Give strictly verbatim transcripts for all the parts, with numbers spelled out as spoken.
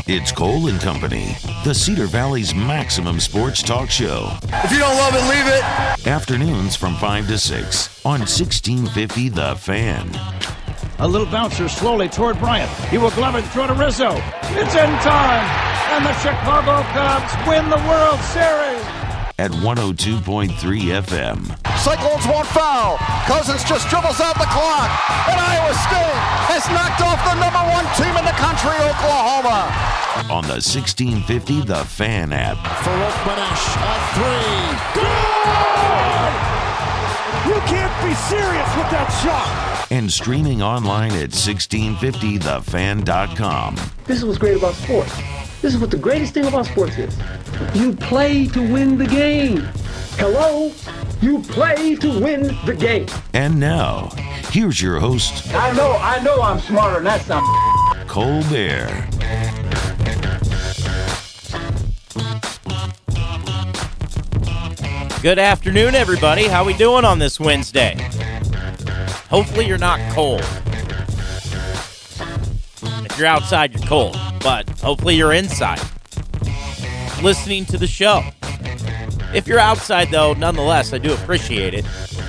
It's Cole and Company, the Cedar Valley's maximum sports talk show. If you don't love it, leave it. Afternoons from five to six on sixteen fifty The Fan. A little bouncer slowly toward Bryant. He will glove it, throw to Rizzo. It's in time, and the Chicago Cubs win the World Series. At one oh two point three F M. Cyclones won't foul. Cousins just dribbles out the clock. And Iowa State has knocked off the number one team in the country, Oklahoma. On the sixteen fifty The Fan app. Farouk Manesh, a three. Good! You can't be serious with that shot. And streaming online at sixteen fifty the fan dot com. This is what's great about sports. This is what the greatest thing about sports is. You play to win the game. Hello? You play to win the game. And now, here's your host. I know, I know I'm smarter than that something. Cole Bear. Good afternoon, everybody. How we doing on this Wednesday? Hopefully you're not cold. If you're outside, you're cold. But hopefully you're inside, listening to the show. If you're outside, though, nonetheless, I do appreciate it.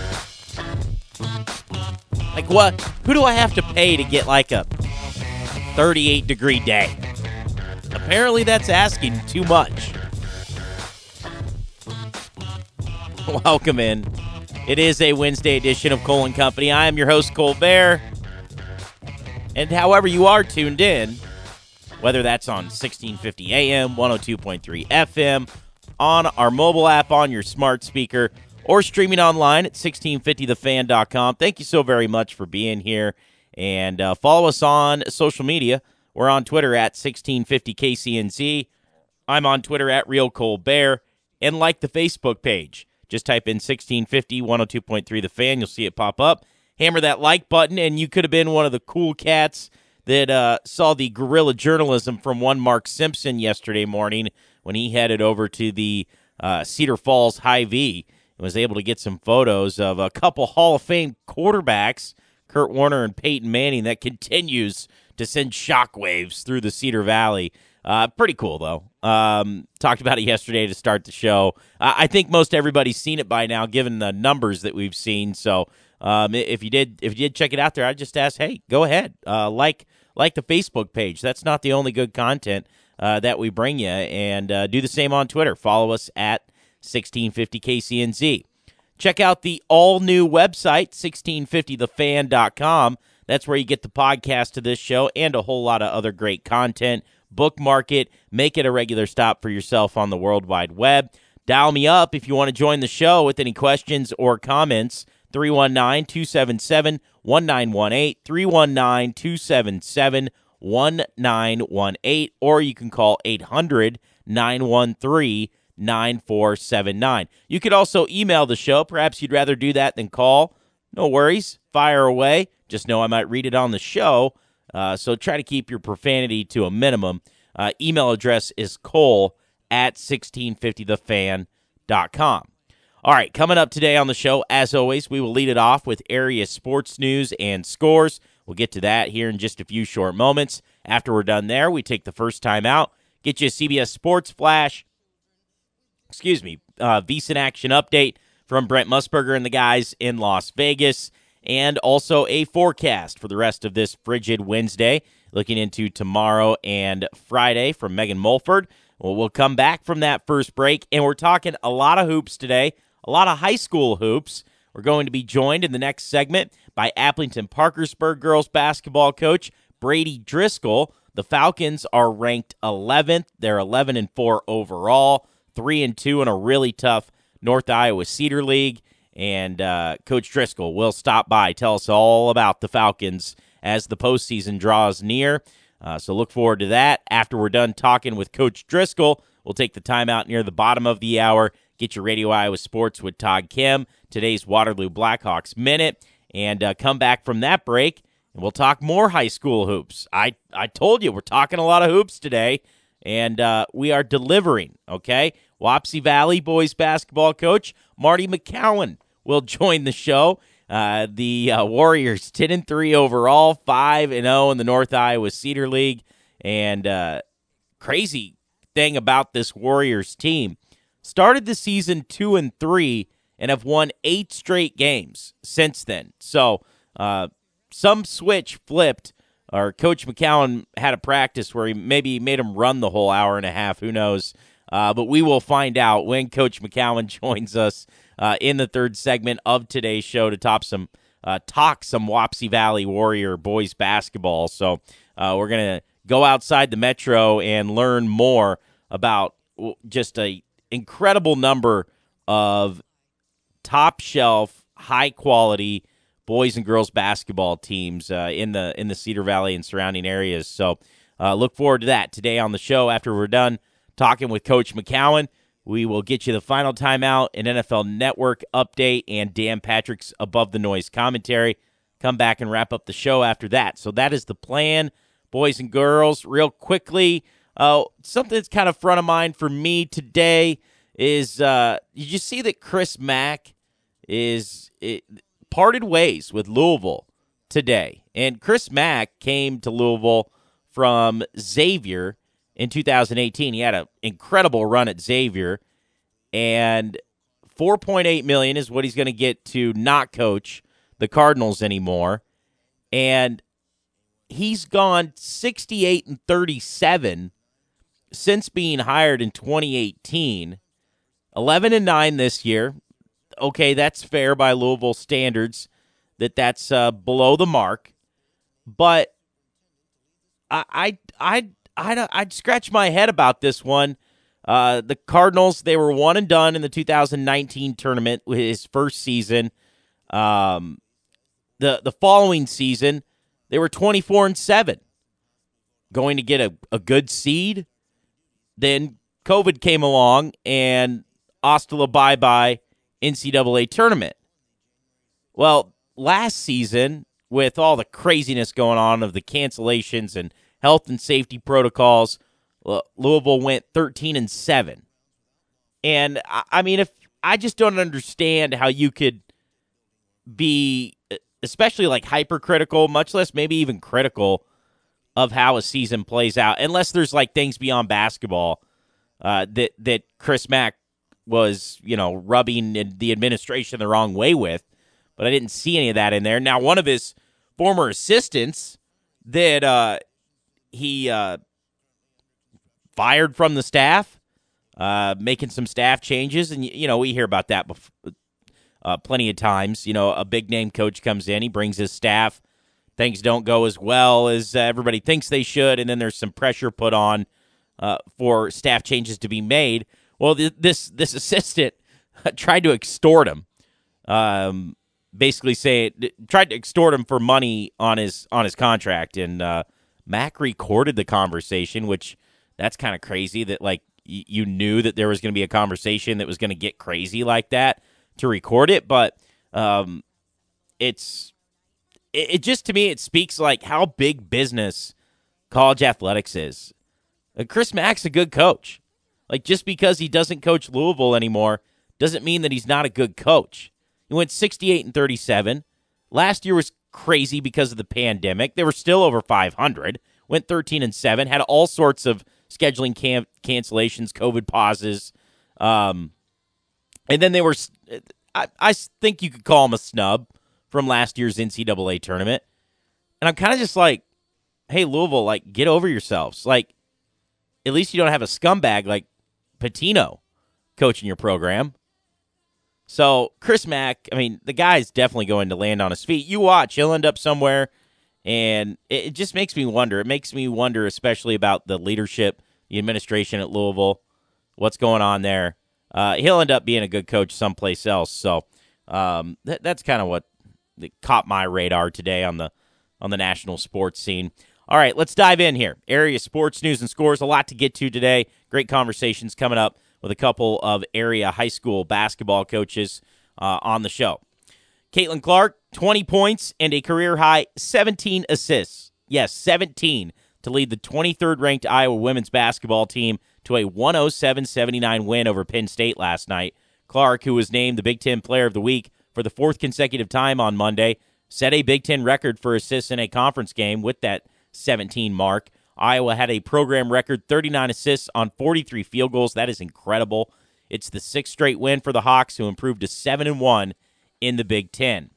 Like what? Who do I have to pay to get like a thirty-eight degree day? Apparently that's asking too much. Welcome in. It is a Wednesday edition of Cole and Company. I am your host, Cole Bear. And however you are tuned in, whether that's on sixteen fifty A M, one oh two point three F M, on our mobile app, on your smart speaker, or streaming online at sixteen fifty the fan dot com. Thank you so very much for being here. And uh, follow us on social media. We're on Twitter at sixteen fifty K C N Z. I'm on Twitter at Real Cole Bear. And like the Facebook page. Just type in sixteen fifty, one oh two point three The Fan. You'll see it pop up. Hammer that like button, and you could have been one of the cool cats that uh, saw the guerrilla journalism from one Mark Simpson yesterday morning when he headed over to the uh, Cedar Falls Hy-Vee and was able to get some photos of a couple Hall of Fame quarterbacks, Kurt Warner and Peyton Manning, that continues to send shockwaves through the Cedar Valley. Uh, pretty cool, though. Um, talked about it yesterday to start the show. Uh, I think most everybody's seen it by now, given the numbers that we've seen. So um, if you did, if you did check it out there, I'd just ask, hey, go ahead, uh, like like the Facebook page. That's not the only good content uh, that we bring you, and uh, do the same on Twitter. Follow us at sixteen fifty K C N Z. Check out the all-new website, sixteen fifty the fan dot com. That's where you get the podcast to this show and a whole lot of other great content. Bookmark it, make it a regular stop for yourself on the World Wide Web. Dial me up if you want to join the show with any questions or comments. three one nine, two seven seven, one nine one eight, three one nine, two seven seven, one nine one eight, or you can call eight hundred, nine one three, nine four seven nine. You could also email the show. Perhaps you'd rather do that than call. No worries. Fire away. Just know I might read it on the show. Uh, so try to keep your profanity to a minimum. Uh, email address is cole at sixteen fifty the fan dot com. All right, coming up today on the show, as always, we will lead it off with area sports news and scores. We'll get to that here in just a few short moments. After we're done there, we take the first time out, get you a C B S Sports Flash, excuse me, uh, VEASAN Action Update from Brent Musburger and the guys in Las Vegas, and also a forecast for the rest of this frigid Wednesday, looking into tomorrow and Friday from Megan Mulford. Well, we'll come back from that first break, and we're talking a lot of hoops today, a lot of high school hoops. We're going to be joined in the next segment by Appleton Parkersburg girls basketball coach Brady Driscoll. The Falcons are ranked eleventh. They're eleven and four overall, three and two in a really tough North Iowa Cedar League. And uh, Coach Driscoll will stop by, tell us all about the Falcons as the postseason draws near. Uh, so look forward to that. After we're done talking with Coach Driscoll, we'll take the time out near the bottom of the hour, get your Radio Iowa Sports with Todd Kim, today's Waterloo Blackhawks Minute, and uh, come back from that break, and we'll talk more high school hoops. I, I told you, we're talking a lot of hoops today, and uh, we are delivering, okay? Wapsie Valley boys basketball coach Marty McCowan will join the show. Uh, the uh, Warriors ten and three overall, five and oh in the North Iowa Cedar League, and uh, crazy thing about this Warriors team. Started the season two and three and have won eight straight games since then. So uh, some switch flipped, or Coach McCowan had a practice where he maybe made him run the whole hour and a half. Who knows? Uh, but we will find out when Coach McCowan joins us uh, in the third segment of today's show to top some uh, talk some Wapsie Valley Warrior boys basketball. So uh, we're going to go outside the metro and learn more about just a incredible number of top-shelf, high-quality boys and girls basketball teams uh, in the in the Cedar Valley and surrounding areas. So uh, look forward to that today on the show. After we're done talking with Coach McCowan, we will get you the final timeout, an N F L Network update, and Dan Patrick's Above the Noise commentary. Come back and wrap up the show after that. So that is the plan, boys and girls. Real quickly, uh, something that's kind of front of mind for me today is, uh, did you see that Chris Mack is it, parted ways with Louisville today? And Chris Mack came to Louisville from Xavier in two thousand eighteen. He had an incredible run at Xavier, and four point eight million dollars is what he's going to get to not coach the Cardinals anymore. And he's gone sixty-eight and thirty-seven since being hired in twenty eighteen. eleven and nine this year. Okay, that's fair by Louisville standards, that that's uh, below the mark. But I, I, I, I, I'd scratch my head about this one. Uh, the Cardinals, they were one and done in the two thousand nineteen tournament with his first season. Um, the the following season, they were twenty-four and seven, going to get a, a good seed. Then COVID came along and hasta la bye-bye N C double A tournament. Well, last season, with all the craziness going on of the cancellations and health and safety protocols, Louisville went thirteen and seven. And I mean, if I just don't understand how you could be, especially like hypercritical, much less maybe even critical of how a season plays out, unless there's like things beyond basketball uh, that that Chris Mack was, you know, rubbing the administration the wrong way with. But I didn't see any of that in there. Now, one of his former assistants that uh, he uh, fired from the staff, uh, making some staff changes. And, you know, we hear about that before, uh, plenty of times. You know, a big-name coach comes in, he brings his staff. Things don't go as well as uh, everybody thinks they should, and then there's some pressure put on uh, for staff changes to be made. Well, th- this this assistant tried to extort him, um, basically say tried to extort him for money on his on his contract, and uh, Mac recorded the conversation, which that's kind of crazy that like y- you knew that there was going to be a conversation that was going to get crazy like that to record it, but um, it's it, it just to me it speaks like how big business college athletics is. Uh, Chris Mack's a good coach. Like, just because he doesn't coach Louisville anymore doesn't mean that he's not a good coach. He went sixty-eight and thirty-seven. Last year was crazy because of the pandemic. They were still over five hundred. Went thirteen and seven. Had all sorts of scheduling can- cancellations, COVID pauses. Um, and then they were, I, I think you could call them a snub from last year's N C double A tournament. And I'm kind of just like, hey, Louisville, like, get over yourselves. Like, at least you don't have a scumbag like Pitino coaching your program. So Chris Mack, I mean, the guy's definitely going to land on his feet. You watch, he'll end up somewhere, and it just makes me wonder. It makes me wonder especially about the leadership, the administration at Louisville, what's going on there. Uh, he'll end up being a good coach someplace else. So um, that, that's kind of what caught my radar today on the on the national sports scene. All right, let's dive in here. Area sports news and scores. A lot to get to today. Great conversations coming up with a couple of area high school basketball coaches uh, on the show. Caitlin Clark, twenty points and a career-high seventeen assists. Yes, seventeen to lead the twenty-third ranked Iowa women's basketball team to a one oh seven seventy-nine win over Penn State last night. Clark, who was named the Big Ten Player of the Week for the fourth consecutive time on Monday, set a Big Ten record for assists in a conference game with that seventeen mark. Iowa had a program record thirty-nine assists on forty-three field goals. That is incredible. It's the sixth straight win for the Hawks, who improved to seven and one in the Big Ten.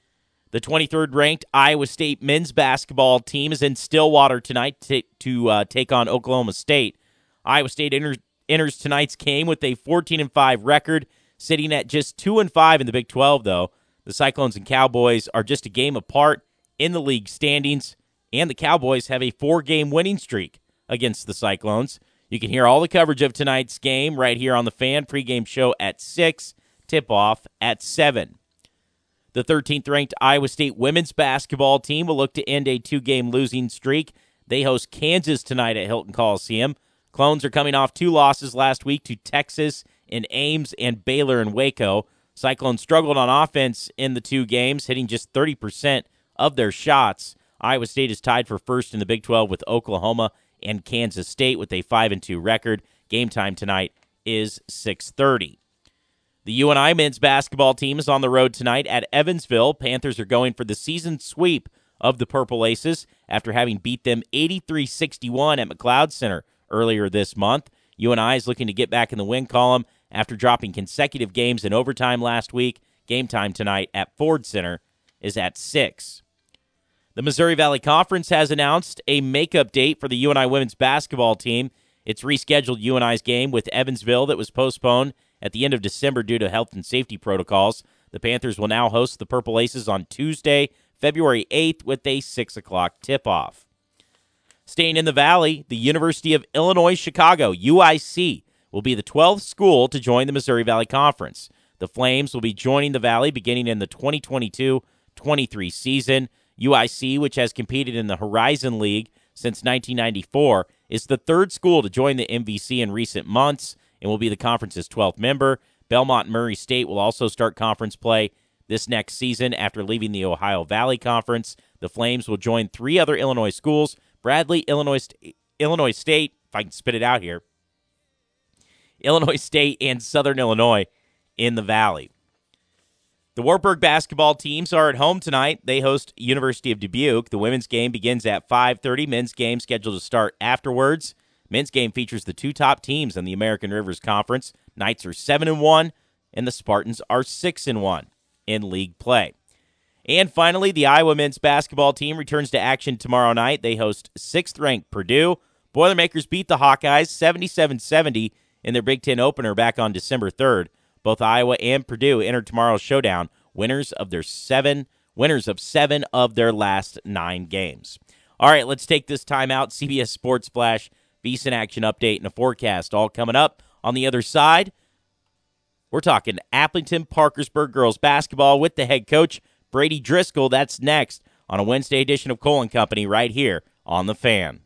The twenty-third ranked Iowa State men's basketball team is in Stillwater tonight to, to uh, take on Oklahoma State. Iowa State enter, enters tonight's game with a fourteen and five record, sitting at just two and five in the Big twelve, though. The Cyclones and Cowboys are just a game apart in the league standings, and the Cowboys have a four-game winning streak against the Cyclones. You can hear all the coverage of tonight's game right here on the Fan pregame show at six, tip-off at seven. The thirteenth ranked Iowa State women's basketball team will look to end a two-game losing streak. They host Kansas tonight at Hilton Coliseum. Clones are coming off two losses last week to Texas in Ames and Baylor in Waco. Cyclones struggled on offense in the two games, hitting just thirty percent of their shots. Iowa State is tied for first in the Big twelve with Oklahoma and Kansas State with a five and two record. Game time tonight is six thirty. The U N I men's basketball team is on the road tonight at Evansville. Panthers are going for the season sweep of the Purple Aces after having beat them eighty-three sixty-one at McLeod Center earlier this month. U N I is looking to get back in the win column after dropping consecutive games in overtime last week. Game time tonight at Ford Center is at six. The Missouri Valley Conference has announced a makeup date for the U N I women's basketball team. It's rescheduled U N I's game with Evansville that was postponed at the end of December due to health and safety protocols. The Panthers will now host the Purple Aces on Tuesday, February eighth, with a six o'clock tip-off. Staying in the Valley, the University of Illinois Chicago, U I C, will be the twelfth school to join the Missouri Valley Conference. The Flames will be joining the Valley beginning in the twenty twenty-two twenty-three season. U I C, which has competed in the Horizon League since nineteen ninety-four, is the third school to join the M V C in recent months and will be the conference's twelfth member. Belmont and Murray State will also start conference play this next season after leaving the Ohio Valley Conference. The Flames will join three other Illinois schools, Bradley, Illinois, St- Illinois State, if I can spit it out here, Illinois State, and Southern Illinois in the Valley. The Wartburg basketball teams are at home tonight. They host University of Dubuque. The women's game begins at five thirty. Men's game scheduled to start afterwards. Men's game features the two top teams in the American Rivers Conference. Knights are seven and one, and the Spartans are six and one in league play. And finally, the Iowa men's basketball team returns to action tomorrow night. They host sixth-ranked Purdue. Boilermakers beat the Hawkeyes seventy-seven seventy in their Big Ten opener back on December third. Both Iowa and Purdue enter tomorrow's showdown, winners of their seven, winners of seven of their last nine games. All right, let's take this time out. C B S Sports Flash, VEASAN Action Update, and a forecast all coming up. On the other side, we're talking Appleton Parkersburg girls basketball with the head coach, Brady Driscoll. That's next on a Wednesday edition of Cole and Company right here on The Fan.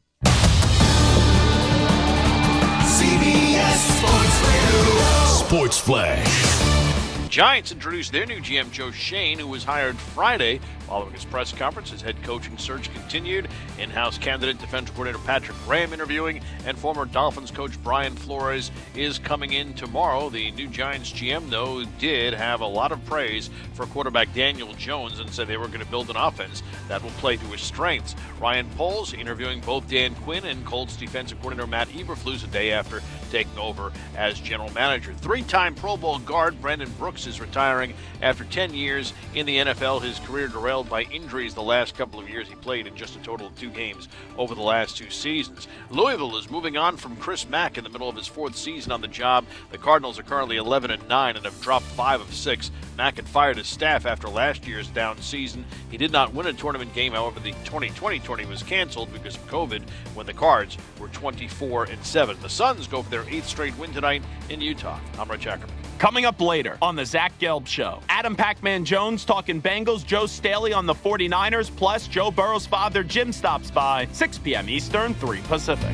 C B S Sports Radio. Sports Flash. Giants introduced their new G M, Joe Shane, who was hired Friday. Following his press conference, his head coaching search continued. In-house candidate defensive coordinator Patrick Graham interviewing, and former Dolphins coach Brian Flores is coming in tomorrow. The new Giants G M, though, did have a lot of praise for quarterback Daniel Jones and said they were going to build an offense that will play to his strengths. Ryan Poles interviewing both Dan Quinn and Colts defensive coordinator Matt Eberflus a day after taking over as general manager. Three-time Pro Bowl guard Brandon Brooks is retiring after ten years in the N F L. His career derailed by injuries the last couple of years. He played in just a total of two games over the last two seasons. Louisville is moving on from Chris Mack in the middle of his fourth season on the job. The Cardinals are currently eleven and nine and have dropped five of six. Mack had fired his staff after last year's down season. He did not win a tournament game. However, the twenty twenty tourney was canceled because of COVID when the Cards were twenty-four and seven. The Suns go for their eighth straight win tonight in Utah. I'm Rich Ackerman. Coming up later on the Zach Gelb Show, Adam Pac-Man Jones talking Bengals, Joe Staley on the forty-niners, plus Joe Burrow's father Jim stops by, six p.m. Eastern, three Pacific.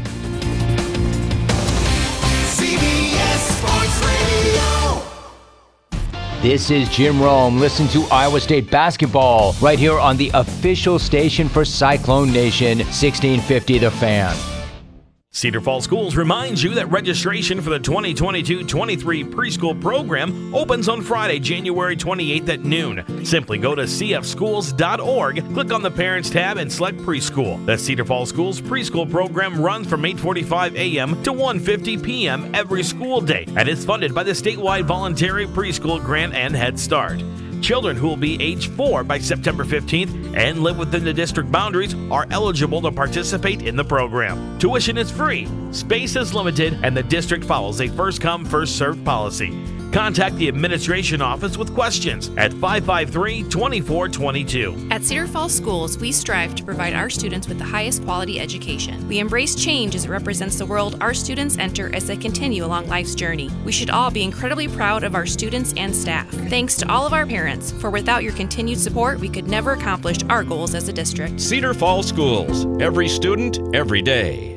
C B S Sports Radio. This is Jim Rome. Listen to Iowa State basketball right here on the official station for Cyclone Nation, sixteen fifty The Fan. Cedar Falls Schools reminds you that registration for the twenty twenty-two twenty-three preschool program opens on Friday, January twenty-eighth at noon. Simply go to c f schools dot org, click on the Parents tab, and select Preschool. The Cedar Falls Schools preschool program runs from eight forty-five a.m. to one fifty p.m. every school day and is funded by the statewide voluntary preschool grant and Head Start. Children who will be age four by September fifteenth and live within the district boundaries are eligible to participate in the program. Tuition is free, space is limited, and the district follows a first-come, first-served policy. Contact the administration office with questions at five five three, two four two two. At Cedar Falls Schools, we strive to provide our students with the highest quality education. We embrace change as it represents the world our students enter as they continue along life's journey. We should all be incredibly proud of our students and staff. Thanks to all of our parents, for without your continued support, we could never accomplish our goals as a district. Cedar Falls Schools. Every student, every day.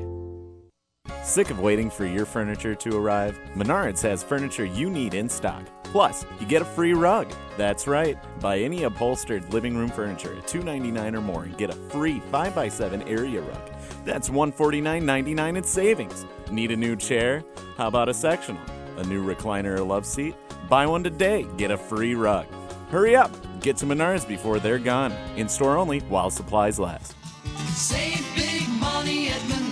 Sick of waiting for your furniture to arrive? Menards has furniture you need in stock. Plus, you get a free rug. That's right. Buy any upholstered living room furniture at two hundred ninety-nine dollars or more and get a free five by seven area rug. That's one hundred forty-nine ninety-nine in savings. Need a new chair? How about a sectional? A new recliner or love seat? Buy one today. Get a free rug. Hurry up. Get to Menards before they're gone. In store only while supplies last. Save big money at Menards.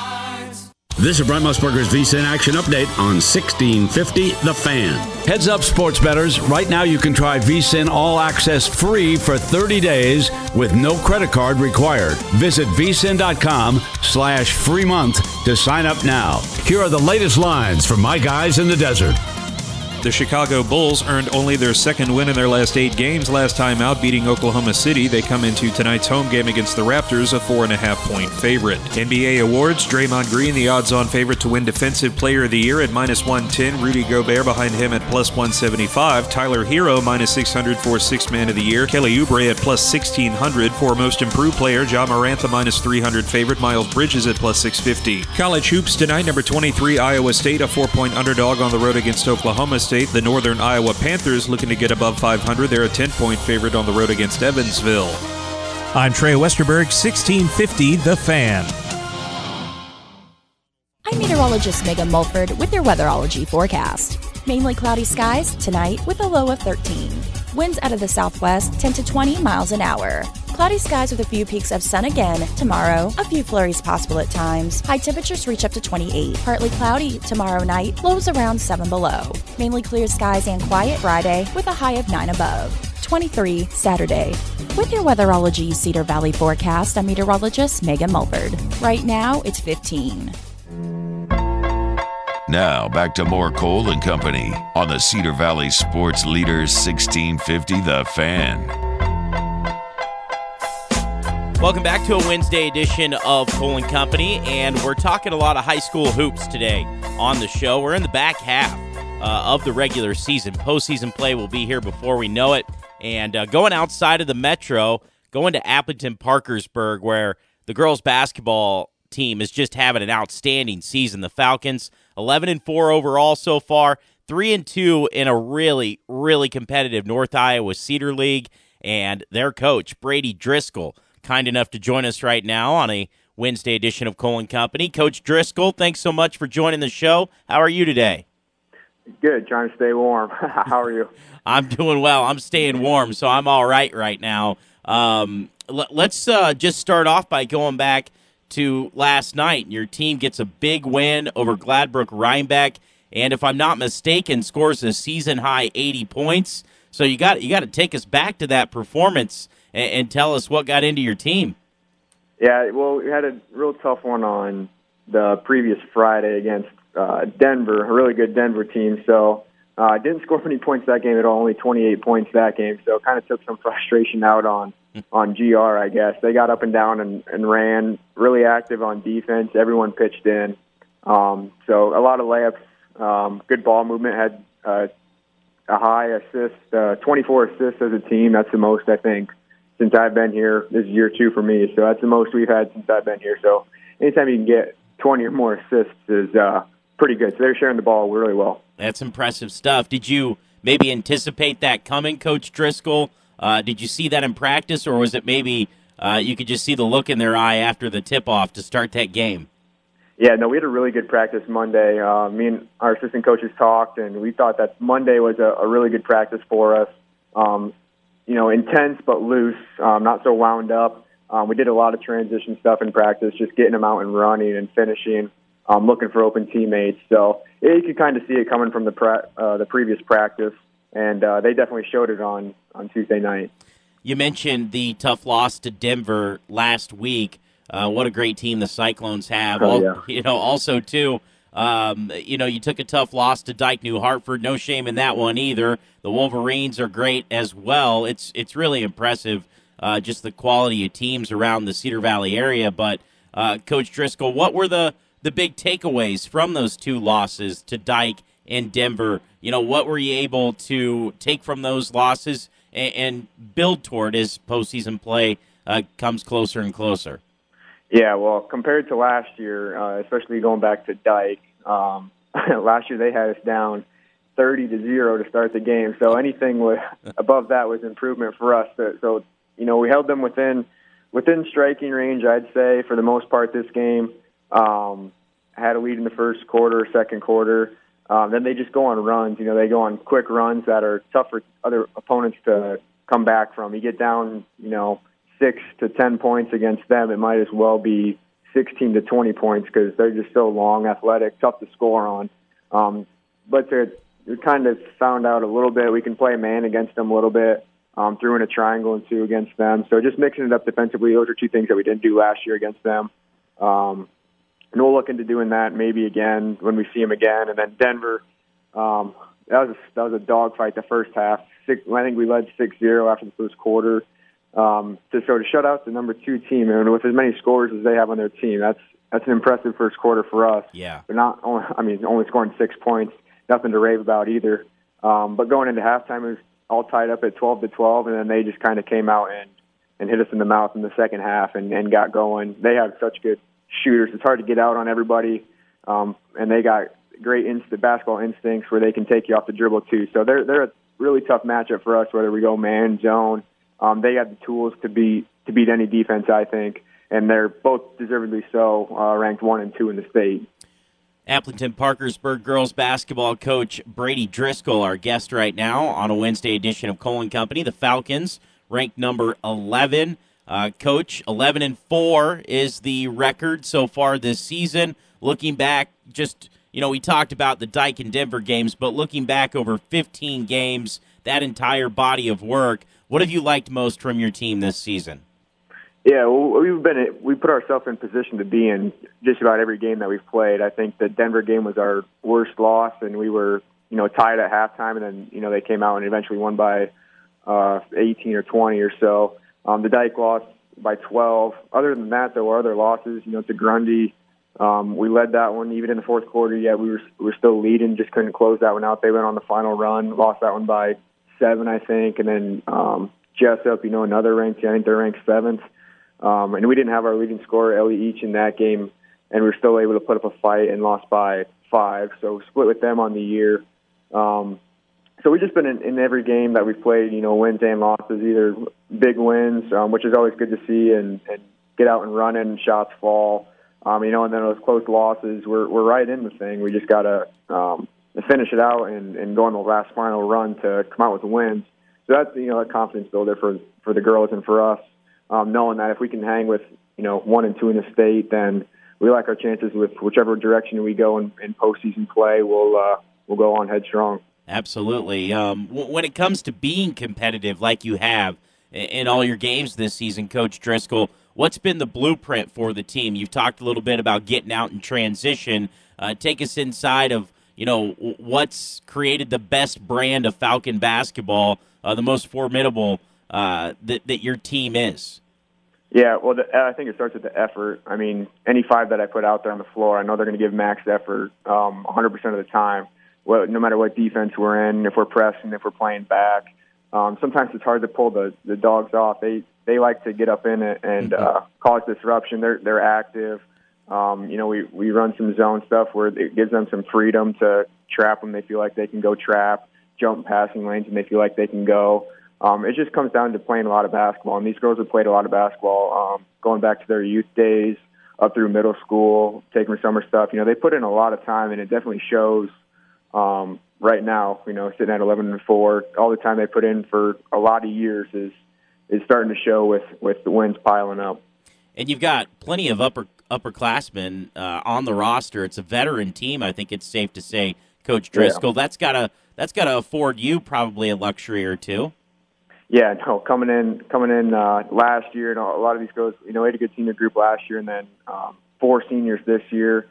This is Brent Musburger's VSiN Action Update on sixteen fifty The Fan. Heads up, sports bettors. Right now you can try VSiN All Access free for thirty days with no credit card required. Visit vsin.com slash free month to sign up now. Here are the latest lines from my guys in the desert. The Chicago Bulls earned only their second win in their last eight games last time out, beating Oklahoma City. They come into tonight's home game against the Raptors, a four and a half point favorite. N B A awards, Draymond Green, the odds-on favorite to win Defensive Player of the Year at minus one ten. Rudy Gobert behind him at plus one seventy-five. Tyler Hero minus six hundred for Sixth Man of the Year. Kelly Oubre at plus sixteen hundred. For Most Improved Player, Ja Morant the minus three hundred favorite. Miles Bridges at plus six fifty. College hoops tonight, number twenty-three Iowa State, a four-point underdog on the road against Oklahoma State. The Northern Iowa Panthers looking to get above five hundred. They're a ten-point favorite on the road against Evansville. I'm Trey Westerberg, sixteen fifty The Fan. I'm meteorologist Megan Mulford with your weatherology forecast. Mainly cloudy skies tonight with a low of thirteen. Winds out of the southwest ten to twenty miles an hour. Cloudy skies with a few peaks of sun again tomorrow. A few flurries possible at times. High temperatures reach up to twenty-eight. Partly cloudy tomorrow night. Lows around seven below. Mainly clear skies and quiet Friday with a high of nine above. twenty-three Saturday. With your weatherology Cedar Valley forecast, I'm meteorologist Megan Mulford. Right now, it's fifteen. Now, back to more Cole and Company on the Cedar Valley Sports Leaders sixteen fifty The Fan. Welcome back to a Wednesday edition of Cole and Company, and we're talking a lot of high school hoops today on the show. We're in the back half uh, of the regular season. Postseason play will be here before we know it, and uh, going outside of the metro, going to Appleton Parkersburg, where the girls' basketball team is just having an outstanding season. The Falcons, eleven and four overall so far, three and two in a really, really competitive North Iowa Cedar League, and their coach, Brady Driscoll, kind enough to join us right now on a Wednesday edition of Cole and Company. Coach Driscoll, thanks so much for joining the show. How are you today? Good, trying to stay warm. How are you? I'm doing well. I'm staying warm, so I'm all right right now. Um, l- let's uh, just start off by going back to last night. Your team gets a big win over Gladbrook Rhinebeck, and if I'm not mistaken, scores a season-high eighty points. So you got you got to take us back to that performance and, and tell us what got into your team. Yeah, well, we had a real tough one on the previous Friday against uh, Denver, a really good Denver team. So I uh, didn't score any points that game at all, only twenty-eight points that game. So it kind of took some frustration out on on G R, I guess. They got up and down and, and ran, really active on defense. Everyone pitched in. Um, so a lot of layups, um, good ball movement, had uh, a high assist, uh, twenty-four assists as a team. That's the most, I think, since I've been here. This is year two for me, so that's the most we've had since I've been here. So anytime you can get twenty or more assists is uh, pretty good. So they're sharing the ball really well. That's impressive stuff. Did you maybe anticipate that coming, Coach Driscoll? Uh, did you see that in practice, or was it maybe uh, you could just see the look in their eye after the tip-off to start that game? Yeah, no, we had a really good practice Monday. Uh, me and our assistant coaches talked, and we thought that Monday was a, a really good practice for us. Um, you know, intense but loose, um, not so wound up. Um, we did a lot of transition stuff in practice, just getting them out and running and finishing, um, looking for open teammates. So yeah, you could kind of see it coming from the pra- uh, the previous practice, and uh, they definitely showed it on, on Tuesday night. You mentioned the tough loss to Denver last week. Uh, what a great team the Cyclones have. Oh, All, yeah. You know, also, too, um, you know, you took a tough loss to Dyke New Hartford. No shame in that one either. The Wolverines are great as well. It's it's really impressive, uh, just the quality of teams around the Cedar Valley area. But, uh, Coach Driscoll, what were the, the big takeaways from those two losses to Dyke and Denver? You know, what were you able to take from those losses and, and build toward as postseason play uh, comes closer and closer? Yeah, well, compared to last year, uh, especially going back to Dyke, um, last year they had us down thirty to zero to start the game. So anything with, above that was improvement for us. So, so, you know, we held them within within striking range, I'd say, for the most part this game. Um, had a lead in the first quarter, second quarter. Um, then they just go on runs. You know, they go on quick runs that are tough for other opponents to come back from. You get down, you know, six to ten points against them, it might as well be sixteen to twenty points because they're just so long, athletic, tough to score on. Um, but they're, we kind of found out a little bit. We can play man against them a little bit, um, threw in a triangle and two against them. So just mixing it up defensively, those are two things that we didn't do last year against them. Um, and we'll look into doing that maybe again when we see them again. And then Denver, um, that was a, that was a dogfight the first half. Six, I think we led six zero after the first quarter. Um, to so to shut out the number two team, and with as many scores as they have on their team, that's that's an impressive first quarter for us. Yeah, they're not. Only, I mean, only scoring six points, nothing to rave about either. Um, but going into halftime, it was all tied up at twelve to twelve, and then they just kind of came out and, and hit us in the mouth in the second half and, and got going. They have such good shooters; it's hard to get out on everybody, um, and they got great inst- basketball instincts where they can take you off the dribble too. So they're they're a really tough matchup for us, whether we go man, zone. Um, they have the tools to beat to beat any defense, I think, and they're both deservedly so, uh, ranked one and two in the state. Appleton Parkersburg girls basketball coach Brady Driscoll, our guest right now on a Wednesday edition of Cole and Company. The Falcons ranked number eleven. Uh, coach, eleven and four is the record so far this season. Looking back, just you know, we talked about the Dyke and Denver games, but looking back over fifteen games, that entire body of work. What have you liked most from your team this season? Yeah, well, we've been we put ourselves in position to be in just about every game that we've played. I think the Denver game was our worst loss, and we were you know tied at halftime, and then you know they came out and eventually won by uh, eighteen or twenty or so. Um, the Dyke lost by twelve. Other than that, there were other losses. You know, to Grundy, um, we led that one even in the fourth quarter. Yet we were we were still leading, just couldn't close that one out. They went on the final run, lost that one by seven, I think, and then um, Jessup, you know, another ranked, I think they're ranked seventh. Um, and we didn't have our leading scorer, Ellie Each, in that game, and we were still able to put up a fight and lost by five. So split with them on the year. Um, so we've just been in, in every game that we've played, you know, wins and losses, either big wins, um, which is always good to see, and, and get out and run and shots fall. Um, you know, and then those close losses, we're we're right in the thing. We just got to um, finish it out and, and go on the last final run to come out with the wins. So that's, you know, a confidence builder for, for the girls and for us. Um, knowing that if we can hang with, you know, one and two in the state, then we like our chances with whichever direction we go in, in postseason play. We'll uh, we'll go on headstrong. Absolutely. Um, w- when it comes to being competitive, like you have in, in all your games this season, Coach Driscoll, what's been the blueprint for the team? You've talked a little bit about getting out in transition. Uh, take us inside of, you know, what's created the best brand of Falcon basketball, uh, the most formidable uh, that, that your team is. Yeah, well, the, I think it starts with the effort. I mean, any five that I put out there on the floor, I know they're going to give max effort um, one hundred percent of the time, well, no matter what defense we're in, if we're pressing, if we're playing back. Um, sometimes it's hard to pull the, the dogs off. They they like to get up in it and uh, cause disruption. They're they're active. Um, you know, we, we run some zone stuff where it gives them some freedom to trap them. They feel like they can go trap, jump passing lanes, and they feel like they can go. Um, it just comes down to playing a lot of basketball, and these girls have played a lot of basketball um, going back to their youth days. up through middle school, taking summer stuff. You know, they put in a lot of time, and it definitely shows um, right now. You know, sitting at eleven and four, all the time they put in for a lot of years is is starting to show with, with the wins piling up. And you've got plenty of upper upperclassmen uh, on the roster. It's a veteran team, I think it's safe to say, Coach Driscoll. Yeah. That's gotta that's gotta afford you probably a luxury or two. Yeah, no, coming in coming in uh, last year, and a lot of these girls, you know, we had a good senior group last year, and then um, four seniors this year.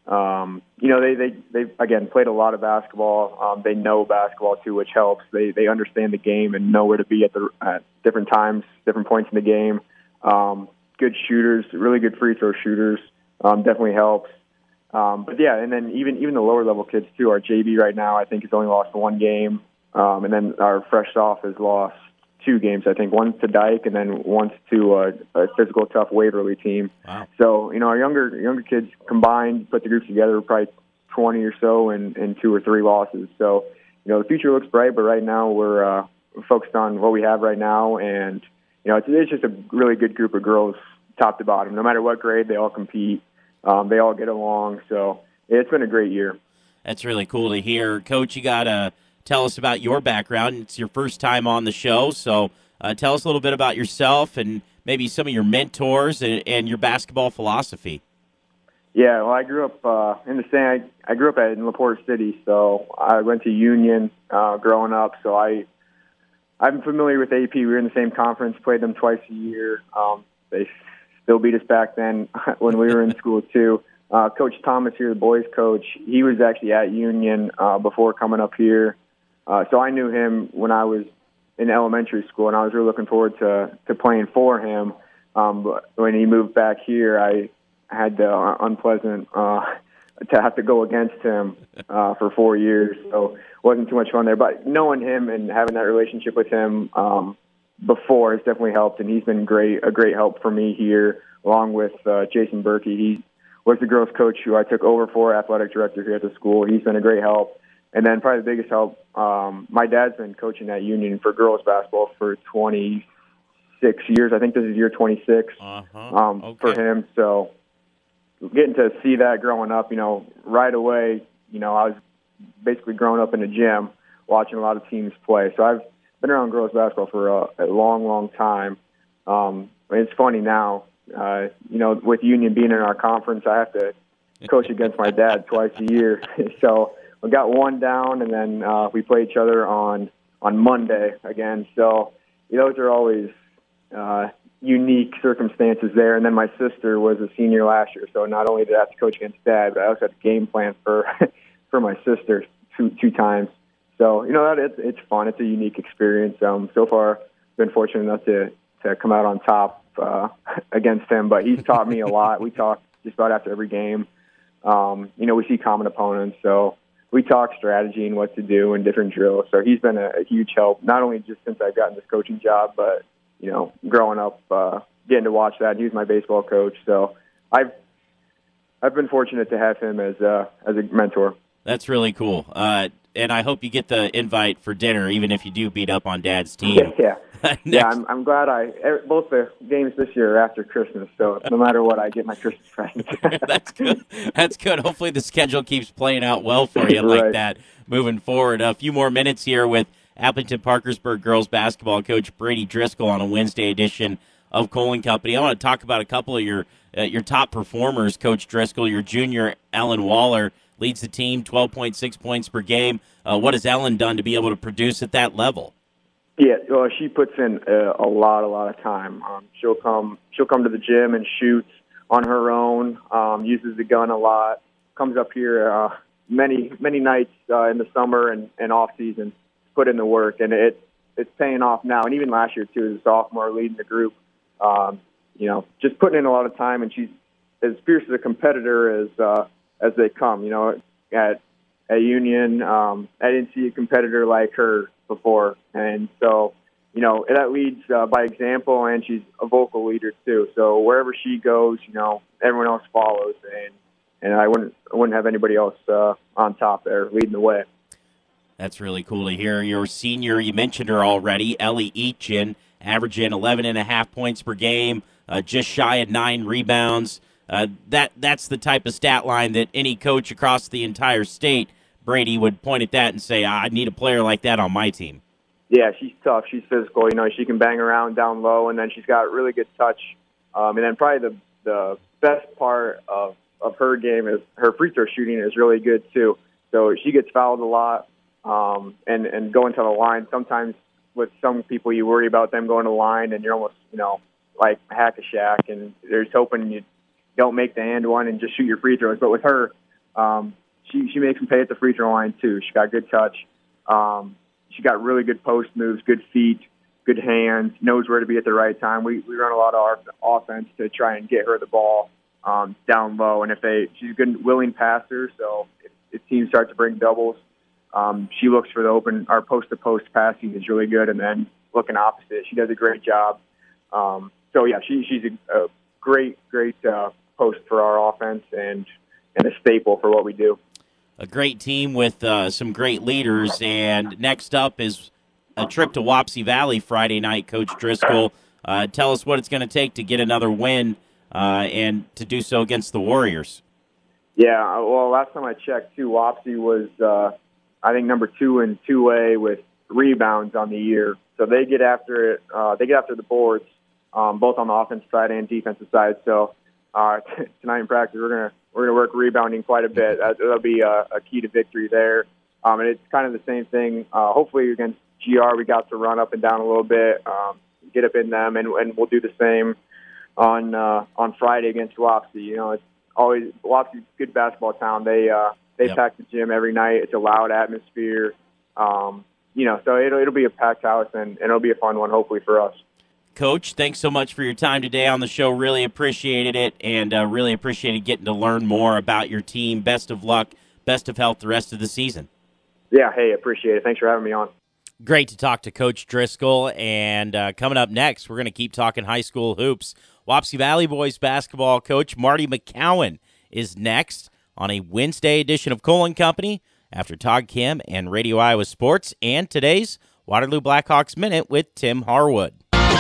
Um, you know, they they they again played a lot of basketball. Um, they know basketball too, which helps. They they understand the game and know where to be at the at different times, different points in the game. Um, good shooters, really good free throw shooters. Um, definitely helps. Um, but yeah, and then even even the lower level kids too. Our J V right now, I think, has only lost one game, um, and then our fresh off has lost two games, I think, once to Dyke and then once to a, a physical, tough Waverly team. Wow. So, you know, our younger younger kids combined, put the groups together, probably twenty or so and, and two or three losses. So, you know, the future looks bright, but right now we're uh, focused on what we have right now. And, you know, it's, it's just a really good group of girls, top to bottom. No matter what grade, they all compete. Um, they all get along. So it's been a great year. That's really cool to hear. Coach, you got to tell us about your background. It's your first time on the show, so uh, tell us a little bit about yourself and maybe some of your mentors and, and your basketball philosophy. Yeah, well, I grew up uh, in the same. I grew up at, in LaPorte City, so I went to Union uh, growing up. So I, I'm familiar with A P. We were in the same conference, played them twice a year. Um, they still beat us back then when we were in school too. Uh, coach Thomas here, the boys coach, he was actually at Union uh, before coming up here. Uh, so I knew him when I was in elementary school, and I was really looking forward to, to playing for him. Um, but when he moved back here, I had the uh, unpleasant uh, to have to go against him uh, for four years. So it wasn't too much fun there. But knowing him and having that relationship with him um, before has definitely helped, and he's been great, a great help for me here, along with uh, Jason Berkey. He was the girls' coach who I took over for, athletic director here at the school. He's been a great help. And then probably the biggest help, um, my dad's been coaching at Union for girls basketball for twenty-six years. I think this is year twenty-six uh-huh. um, okay. for him. So getting to see that growing up, you know, right away, you know, I was basically growing up in the gym watching a lot of teams play. So I've been around girls basketball for a, a long, long time. Um, it's funny now, uh, you know, with Union being in our conference, I have to coach against my dad twice a year. So we got one down, and then uh, we play each other on, on Monday again. So you know, those are always uh, unique circumstances there. And then my sister was a senior last year, so not only did I have to coach against Dad, but I also had a game plan for for my sister two two times. So you know, it's it's fun. It's a unique experience. Um, so far, been fortunate enough to to come out on top uh, against him, but he's taught me a lot. We talk just about after every game. Um, you know, we see common opponents, so we talk strategy and what to do and different drills. So he's been a, a huge help, not only just since I've gotten this coaching job, but, you know, growing up, uh, getting to watch that. He was my baseball coach. So I've I've been fortunate to have him as a, as a mentor. That's really cool. Uh, and I hope you get the invite for dinner, even if you do beat up on Dad's team. Yeah, yeah. yeah I'm, I'm glad I – both the games this year are after Christmas, so no matter what, I get my Christmas present. That's good. That's good. Hopefully the schedule keeps playing out well for you like right. that moving forward. A few more minutes here with Appleton-Parkersburg girls basketball coach Brady Driscoll on a Wednesday edition of Cole and Company. I want to talk about a couple of your uh, your top performers, Coach Driscoll. Your junior, Ellen Waller, leads the team, twelve point six points per game. Uh, what has Ellen done to be able to produce at that level? Yeah, well, she puts in a, a lot, a lot of time. Um, she'll come, she'll come to the gym and shoot on her own. Um, uses the gun a lot. Comes up here uh, many, many nights uh, in the summer and, and off season. Put in the work, and it it's paying off now. And even last year too, as a sophomore, leading the group. Um, you know, just putting in a lot of time, and she's as fierce as a competitor as uh, as they come. You know, at at Union, um, I didn't see a competitor like her before, and so you know that leads uh, by example, and she's a vocal leader too. So wherever she goes, you know, everyone else follows, and and I wouldn't I wouldn't have anybody else uh, on top there leading the way. That's really cool to hear. Your senior, you mentioned her already, Ellie Eachin, averaging eleven and a half points per game, uh, just shy of nine rebounds. Uh, that that's the type of stat line that any coach across the entire state, Brady, would point at that and say, I need a player like that on my team. Yeah, she's tough. She's physical. You know, she can bang around down low, and then she's got really good touch. Um, and then probably the the best part of, of her game is her free throw shooting is really good too. So she gets fouled a lot, um, and and going to the line. Sometimes with some people, you worry about them going to the line, and you're almost, you know, like hack a shack, and they're just hoping you don't make the and one and just shoot your free throws. But with her, um, she she makes them pay at the free throw line too. She got good touch. Um, she got really good post moves, good feet, good hands, knows where to be at the right time. We we run a lot of our offense to try and get her the ball um, down low, and if they she's a good willing passer, so if, if teams start to bring doubles, um, she looks for the open. Our post to post passing is really good, and then looking opposite, she does a great job. Um, so yeah, she she's a, a great great uh, post for our offense and and a staple for what we do. A great team with uh, some great leaders, and next up is a trip to Wapsie Valley Friday night. Coach Driscoll, uh, tell us what it's going to take to get another win uh, and to do so against the Warriors. Yeah, well, last time I checked, too, Wapsie was, uh, I think, number two in two A with rebounds on the year. So they get after it. Uh, they get after the boards, um, both on the offensive side and defensive side. So uh, tonight in practice, we're gonna we're gonna work rebounding quite a bit. That, that'll be a, a key to victory there. Um, and it's kind of the same thing. Uh, hopefully against G R, we got to run up and down a little bit, um, get up in them, and, and we'll do the same on uh, on Friday against Wapsie. You know, it's always Wapsie's a good basketball town. They uh, they yep. pack the gym every night. It's a loud atmosphere. Um, you know, so it'll it'll be a packed house, and, and it'll be a fun one, hopefully, for us. Coach, thanks so much for your time today on the show. Really appreciated it, and uh, really appreciated getting to learn more about your team. Best of luck, best of health the rest of the season. Yeah, hey, appreciate it. Thanks for having me on. Great to talk to Coach Driscoll, and uh, coming up next, we're going to keep talking high school hoops. Wapsie Valley boys basketball coach Marty McCowan is next on a Wednesday edition of Cole Company after Todd Kim and Radio Iowa Sports, and today's Waterloo Blackhawks Minute with Tim Harwood.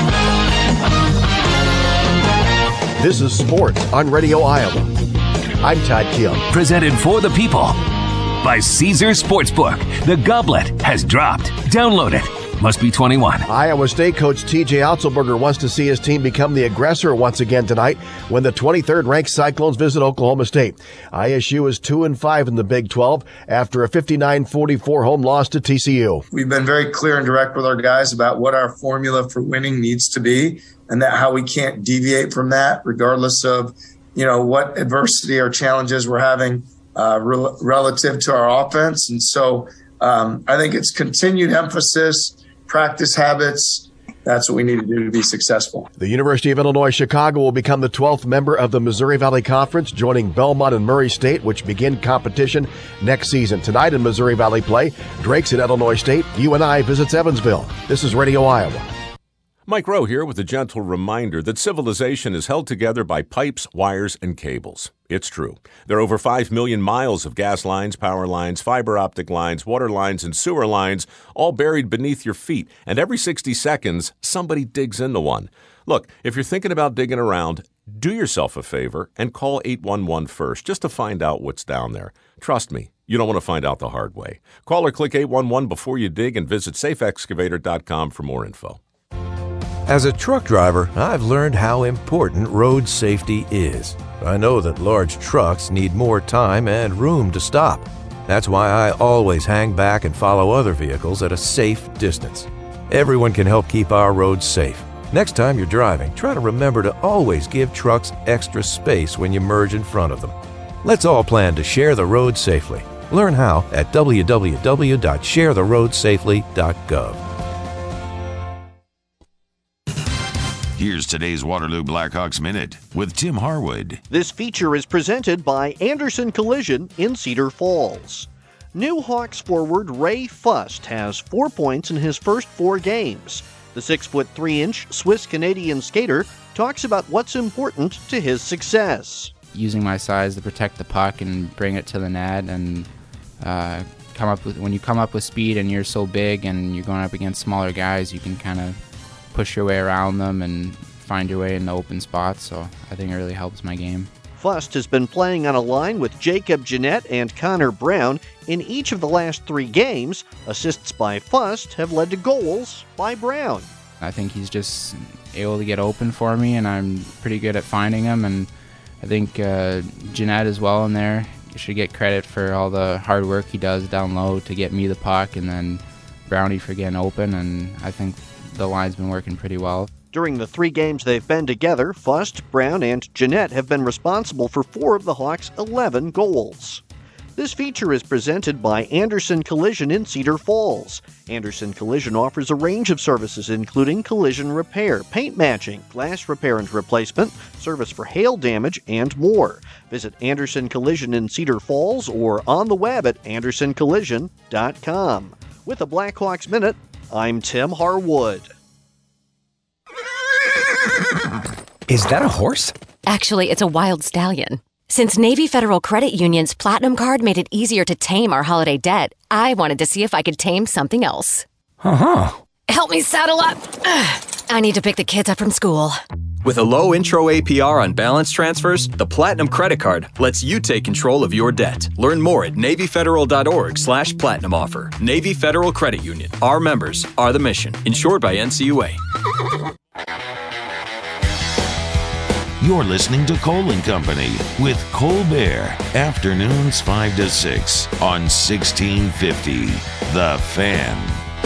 This is Sports on Radio Iowa. I'm Todd Kim. Presented for the people by Caesars Sportsbook. The goblet has dropped. Download it. Must be twenty-one. Iowa State coach T J Otzelberger wants to see his team become the aggressor once again tonight when the twenty-third ranked Cyclones visit Oklahoma State. I S U is two and five in the Big twelve after a fifty-nine forty-four home loss to T C U. We've been very clear and direct with our guys about what our formula for winning needs to be, and that how we can't deviate from that regardless of, you know, what adversity or challenges we're having uh, re- relative to our offense. And so um, I think it's continued emphasis, practice habits. That's what we need to do to be successful. The University of Illinois Chicago will become the twelfth member of the Missouri Valley Conference, joining Belmont and Murray State, which begin competition next season. Tonight in Missouri Valley play, Drake's at Illinois State. U N I visits Evansville. This is Radio Iowa. Mike Rowe here with a gentle reminder that civilization is held together by pipes, wires, and cables. It's true. There are over five million miles of gas lines, power lines, fiber optic lines, water lines, and sewer lines, all buried beneath your feet. And every sixty seconds, somebody digs into one. Look, if you're thinking about digging around, do yourself a favor and call eight one one first just to find out what's down there. Trust me, you don't want to find out the hard way. Call or click eight one one before you dig and visit safe excavator dot com for more info. As a truck driver, I've learned how important road safety is. I know that large trucks need more time and room to stop. That's why I always hang back and follow other vehicles at a safe distance. Everyone can help keep our roads safe. Next time you're driving, try to remember to always give trucks extra space when you merge in front of them. Let's all plan to share the road safely. Learn how at w w w dot share the road safely dot gov. Here's today's Waterloo Blackhawks Minute with Tim Harwood. This feature is presented by Anderson Collision in Cedar Falls. New Hawks forward Ray Fust has four points in his first four games. The six foot three inch Swiss-Canadian skater talks about what's important to his success. Using my size to protect the puck and bring it to the net, and uh, come up with when you come up with speed and you're so big and you're going up against smaller guys, you can kind of push your way around them and find your way in the open spots. So I think it really helps my game. Fust has been playing on a line with Jacob Jeanette and Connor Brown in each of the last three games. Assists by Fust have led to goals by Brown. I think he's just able to get open for me, and I'm pretty good at finding him. And I think uh, Jeanette as well in there should get credit for all the hard work he does down low to get me the puck, and then Brownie for getting open. And I think the line's been working pretty well. During the three games they've been together, Fust, Brown, and Jeanette have been responsible for four of the Hawks' eleven goals. This feature is presented by Anderson Collision in Cedar Falls. Anderson Collision offers a range of services including collision repair, paint matching, glass repair and replacement, service for hail damage, and more. Visit Anderson Collision in Cedar Falls or on the web at anderson collision dot com. With a Blackhawks Minute, I'm Tim Harwood. Is that a horse? Actually, it's a wild stallion. Since Navy Federal Credit Union's Platinum Card made it easier to tame our holiday debt, I wanted to see if I could tame something else. Uh-huh. Help me saddle up. I need to pick the kids up from school. With a low intro A P R on balance transfers, the Platinum Credit Card lets you take control of your debt. Learn more at NavyFederal.org slash Platinum Offer. Navy Federal Credit Union. Our members are the mission. Insured by N C U A. You're listening to Cole and Company with Colbert. Afternoons five to six on sixteen fifty The Fan.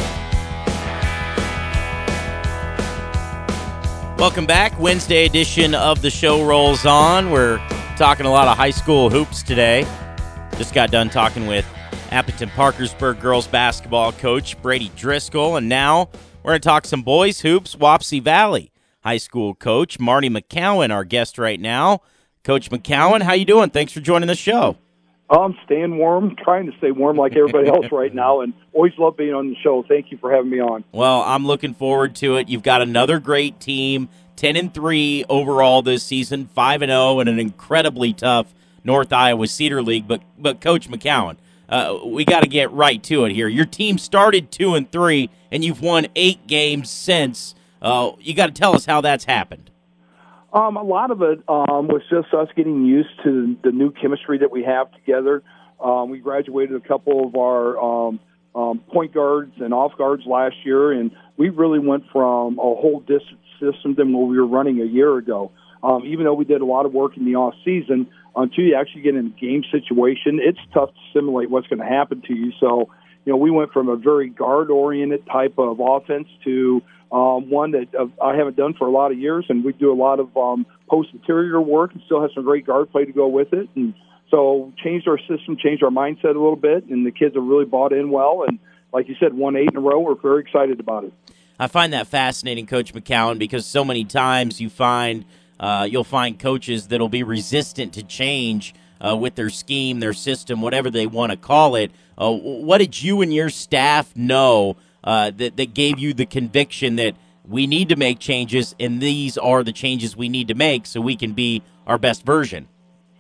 Welcome back. Wednesday edition of the show rolls on. We're talking a lot of high school hoops today. Just got done talking with Appleton Parkersburg girls basketball coach Brady Driscoll, and now we're going to talk some boys hoops. Wapsie Valley high school coach Marty McCowan, our guest right now. Coach McCowan, how you doing? Thanks for joining the show. I'm staying warm, trying to stay warm like everybody else right now, and always love being on the show. Thank you for having me on. Well, I'm looking forward to it. You've got another great team, ten and three overall this season, five and oh, and an incredibly tough North Iowa Cedar League. But, but Coach McCowan, uh, we got to get right to it here. Your team started two and three, and you've won eight games since. Uh, you got to tell us how that's happened. Um, a lot of it um, was just us getting used to the new chemistry that we have together. Um, we graduated a couple of our um, um, point guards and off guards last year, and we really went from a whole distance system than what we were running a year ago. Um, even though we did a lot of work in the off season, until you actually get in a game situation, it's tough to simulate what's going to happen to you. So, you know, we went from a very guard-oriented type of offense to Um, one that uh, I haven't done for a lot of years, and we do a lot of um, post-interior work and still have some great guard play to go with it. And so changed our system, changed our mindset a little bit, and the kids have really bought in well. And like you said, won eight in a row. We're very excited about it. I find that fascinating, Coach McCowan, because so many times you find uh, you'll find coaches that'll be resistant to change uh, with their scheme, their system, whatever they want to call it. Uh, what did you and your staff know Uh, that, that gave you the conviction that we need to make changes, and these are the changes we need to make so we can be our best version?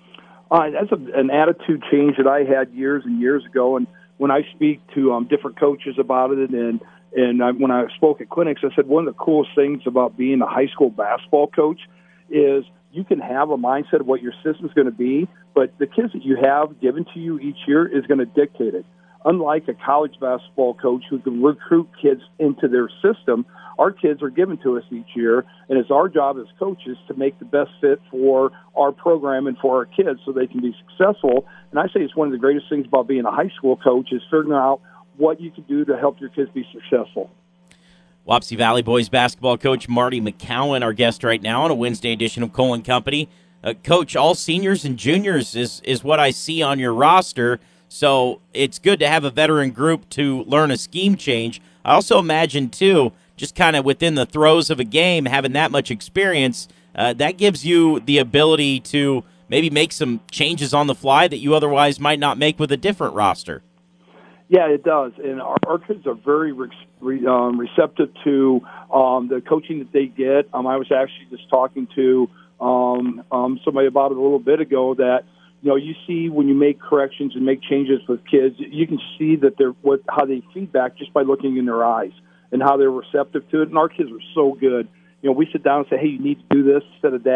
Uh, that's a, an attitude change that I had years and years ago, and when I speak to um, different coaches about it, and and I, when I spoke at clinics, I said one of the coolest things about being a high school basketball coach is you can have a mindset of what your system is going to be, but the kids that you have given to you each year is going to dictate it. Unlike a college basketball coach who can recruit kids into their system, our kids are given to us each year, and it's our job as coaches to make the best fit for our program and for our kids so they can be successful. And I say it's one of the greatest things about being a high school coach is figuring out what you can do to help your kids be successful. Wapsie Valley boys basketball coach Marty McCowan, our guest right now on a Wednesday edition of Cole and Company. Uh, Coach, all seniors and juniors is, is what I see on your roster. So it's good to have a veteran group to learn a scheme change. I also imagine, too, just kind of within the throes of a game, having that much experience, uh, that gives you the ability to maybe make some changes on the fly that you otherwise might not make with a different roster. Yeah, it does. And our, our kids are very re- um, receptive to um, the coaching that they get. Um, I was actually just talking to um, um, somebody about it a little bit ago that, you know, you see when you make corrections and make changes with kids, you can see that they're what how they feedback just by looking in their eyes and how they're receptive to it. And our kids are so good. You know, we sit down and say, hey, you need to do this instead of that.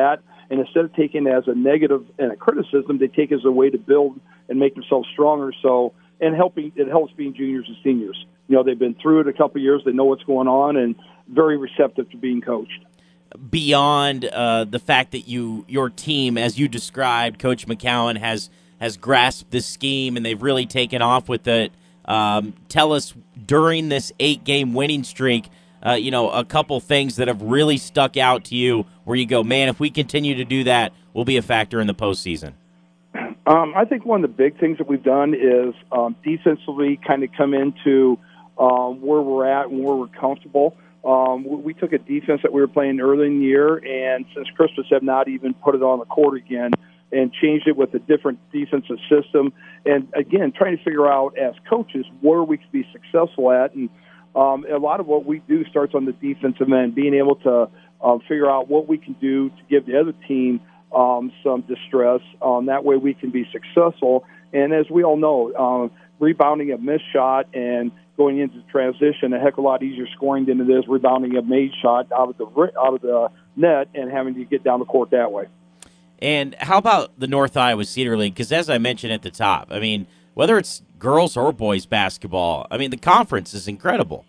And instead of taking it as a negative and a criticism, they take it as a way to build and make themselves stronger. So, and helping it helps being juniors and seniors. You know, they've been through it a couple of years. They know what's going on, and very receptive to being coached. Beyond uh, the fact that you, your team, as you described, Coach McCowan has has grasped this scheme and they've really taken off with it. Um, tell us during this eight-game winning streak, uh, you know, a couple things that have really stuck out to you where you go, man, if we continue to do that, we'll be a factor in the postseason. Um, I think one of the big things that we've done is um, defensively kind of come into um, where we're at and where we're comfortable. Um, we, we took a defense that we were playing early in the year, and since Christmas have not even put it on the court again, and changed it with a different defensive system. And, again, trying to figure out as coaches where we can be successful at. And um, a lot of what we do starts on the defensive end, being able to uh, figure out what we can do to give the other team um, some distress. Um, that way we can be successful. And as we all know, um, rebounding a missed shot and going into transition, a heck of a lot easier scoring than it is rebounding a made shot out of the out of the net and having to get down the court that way. And how about the North Iowa Cedar League? Because as I mentioned at the top, I mean, whether it's girls or boys basketball, I mean, the conference is incredible.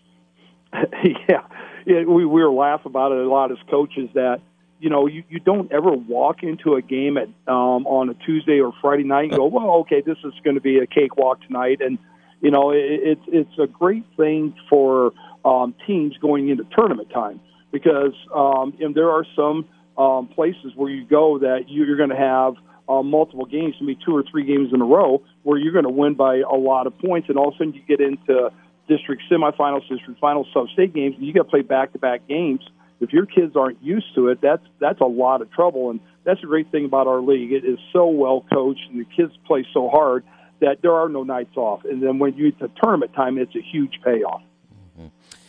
yeah, yeah we, we were laughing about it a lot as coaches that, you know, you, you don't ever walk into a game at um, on a Tuesday or Friday night and go, well, okay, this is going to be a cakewalk tonight. And, you know, it, it's it's a great thing for um, teams going into tournament time because um, and there are some – Um, places where you go that you're going to have uh, multiple games, maybe two or three games in a row, where you're going to win by a lot of points, and all of a sudden you get into district semifinals, district finals, sub-state games, and you got to play back-to-back games. If your kids aren't used to it, that's that's a lot of trouble, and that's a great thing about our league. It is so well coached, and the kids play so hard that there are no nights off. And then when you get to tournament time, it's a huge payoff. Mm-hmm.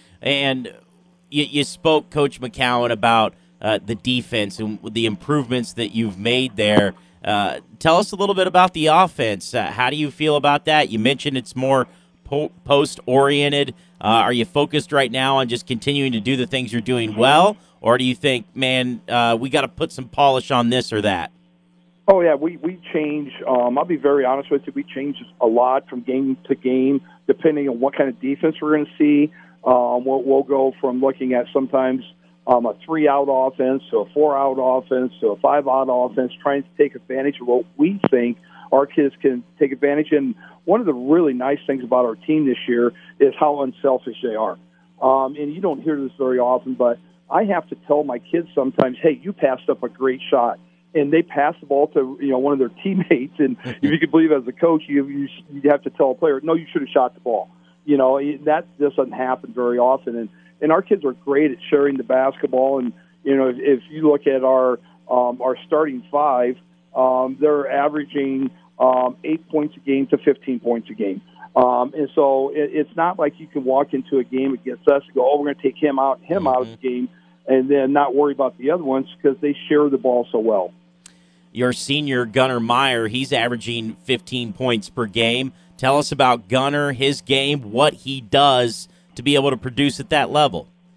And you, you spoke, Coach McCowan, about Uh, the defense and the improvements that you've made there. Uh, tell us a little bit about the offense. Uh, how do you feel about that? You mentioned it's more po- post-oriented. Uh, are you focused right now on just continuing to do the things you're doing well, or do you think, man, uh, we got to put some polish on this or that? Oh, yeah, we, we change. Um, I'll be very honest with you. We change a lot from game to game depending on what kind of defense we're going to see. Um, we'll, we'll go from looking at sometimes – Um, a three-out offense to a four-out offense to a five-out offense, trying to take advantage of what we think our kids can take advantage. And one of the really nice things about our team this year is how unselfish they are. Um, and you don't hear this very often, but I have to tell my kids sometimes, hey, you passed up a great shot. And they pass the ball to you know one of their teammates. And if you could believe as a coach, you, you, you have to tell a player, no, you should have shot the ball. You know, that doesn't happen very often. And And our kids are great at sharing the basketball. And, you know, if, if you look at our um, our starting five, um, they're averaging um, eight points a game to fifteen points a game. Um, and so it, it's not like you can walk into a game against us and go, oh, we're going to take him out, him mm-hmm. out of the game, and then not worry about the other ones because they share the ball so well. Your senior, Gunnar Meyer, he's averaging fifteen points per game. Tell us about Gunnar, his game, what he does to be able to produce at that level.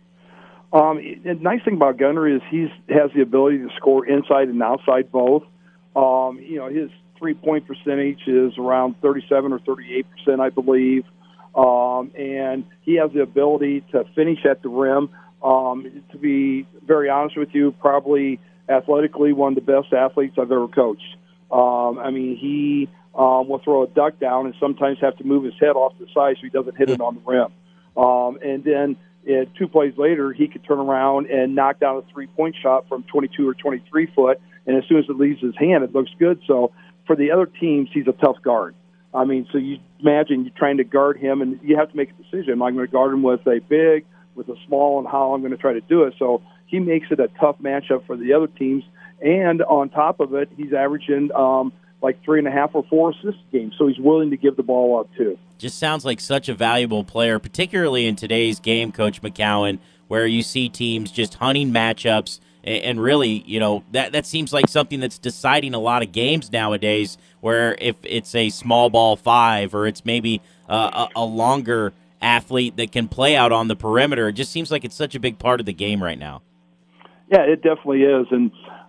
Um, the nice thing about Gunnar is he has the ability to score inside and outside both. Um, you know, his three-point percentage is around thirty-seven or thirty-eight percent, I believe. Um, and he has the ability to finish at the rim. Um, to be very honest with you, probably athletically one of the best athletes I've ever coached. Um, I mean, he um, will throw a duck down and sometimes have to move his head off the side so he doesn't hit it on the rim. Um, and then uh, two plays later, he could turn around and knock down a three-point shot from twenty-two or twenty-three foot, and as soon as it leaves his hand, it looks good. So for the other teams, he's a tough guard. I mean, so you imagine you're trying to guard him, and you have to make a decision. Am I going to guard him with a big, with a small, and how I'm going to try to do it? So he makes it a tough matchup for the other teams. And on top of it, he's averaging um, like three and a half or four assists a game, so he's willing to give the ball up too. Just sounds like such a valuable player, particularly in today's game, Coach McCowan, where you see teams just hunting matchups, and really, you know, that, that seems like something that's deciding a lot of games nowadays, where if it's a small ball five or it's maybe uh, a, a longer athlete that can play out on the perimeter, it just seems like it's such a big part of the game right now. Yeah, it definitely is, and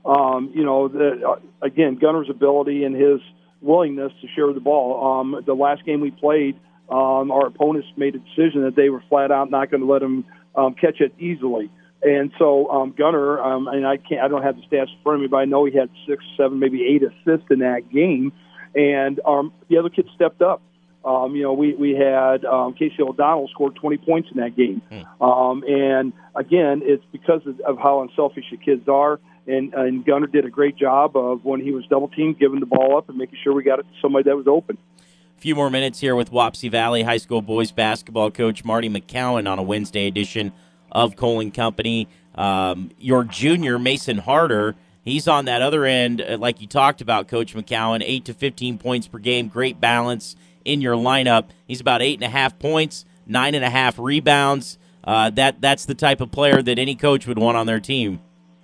um, you know, the, uh, again, Gunner's ability and his willingness to share the ball. Um, the last game we played, um, our opponents made a decision that they were flat out not going to let him um, catch it easily. And so um, Gunner, um, and I can't, I don't have the stats in front of me, but I know he had six, seven, maybe eight assists in that game. And um, the other kids stepped up. Um, you know, we we had um, Casey O'Donnell scored twenty points in that game. Hmm. Um, and again, it's because of, of how unselfish the kids are. And, and Gunner did a great job of, when he was double teamed, giving the ball up and making sure we got it to somebody that was open. A few more minutes here with Wapsie Valley High School boys basketball coach Marty McCowan on a Wednesday edition of Cole and Company. Um, your junior, Mason Harder, he's on that other end, uh, like you talked about, Coach McCowan, eight to fifteen points per game, great balance in your lineup. He's about eight and a half points, nine and a half rebounds. Uh, that that's the type of player that any coach would want on their team.